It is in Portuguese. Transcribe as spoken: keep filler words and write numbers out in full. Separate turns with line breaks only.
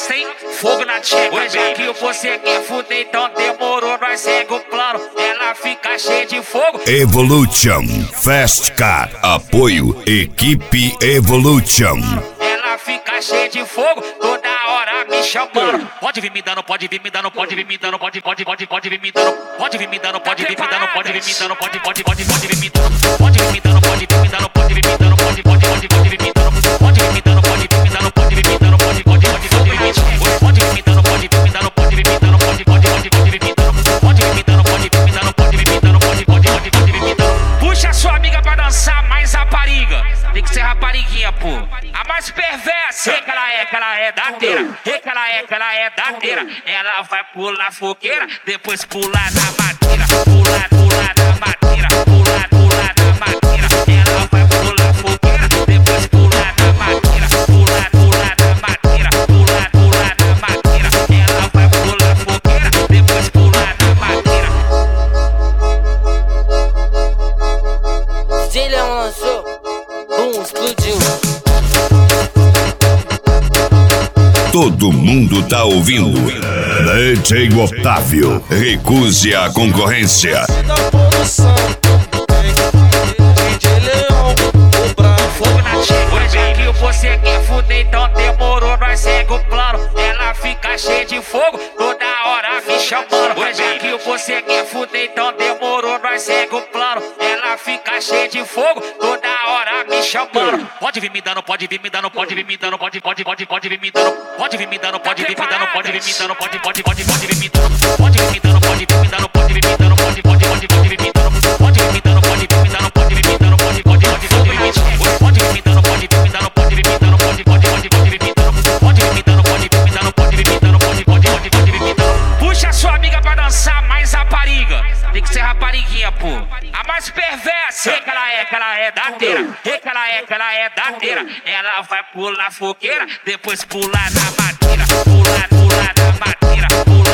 sem fogo na tcheca. Já que você quer fuder, então demorou, nós segue o plano. Ela fica cheia de fogo.
Evolution Fast Car. Apoio Equipe Evolution.
Ela fica cheia de fogo, toda hora me chamando. Pode vir me dando, pode vir me dando, pode vir me dando, pode, pode, pode, pode vir me dando, pode vir me dando, pode vir me dando, pode vir me dando, pode, pode, pode, pode vir me dando, pode vir me dando, pode vir me dando, pode vir me dando, pode, pode, pode, pode vir me dando, pode vir me dando, pode vir me dando, pode vir me dando, pode, pode, pode, pode vir me dando, pode vir me dando, pode vir me dando, pode vir me dando, pode, pode, pode, pode vir me dando, pode vir me dando, pode vir me dando, pode vir me dando, pode, pode, pode, pode vir me dando. Puxa sua amiga pra dançar, mais rapariga. Tem que ser rapariguinha, pô. A mais perversa. É que ela é, que ela é dadeira. É que ela é, que ela é dadeira. Ela vai pular fogueira, depois pular na madeira. Pular, pular na madeira. Pular, pular na madeira. Ela vai pular fogueira, depois pular na madeira. Pular, pular na madeira. Pular, pular na madeira. Ela vai pular fogueira, depois pular na madeira.
Se ele lançou, bum, explodiu.
Todo mundo tá ouvindo. D J Otávio, recuse a concorrência.
Fogo na tcheca. Já que você quer fuder, então demorou, nós segue o plano. Ela fica cheia de fogo, toda hora me chamando. Já que você quer fuder, então demorou, nós segue o plano. Ela fica cheia de fogo, toda hora me chamando. Pode vir me dando, pode vir me dando, pode vir me dando, pode, pode, pode, pode vir me dando, pode vir me dando, pode vir me dando, pode vir me dando, pode, pode, pode, pode vir me dando, pode vir me dando, pode vir me dando, pode vir me dando, pode, pode, pode, pode vir me dando, pode vir me dando, pode vir me dando, pode vir me dando, pode, pode, pode, pode vir me dando, pode vir me dando, pode vir me dando, pode vir me dando, pode, pode, pode, pode vir me dando, pode vir me dando, pode vir me dando, pode vir me dando, pode, pode, pode, pode vir me dando. Puxa sua amiga pra dançar, mais rapariga. Tem que ser rapariguinha, pô. A mais perversa. É que ela é, que ela é dadeira. É que ela é, que ela é dadeira. Ela vai pular fogueira, depois pular na madeira. Pular, pular na madeira. Pular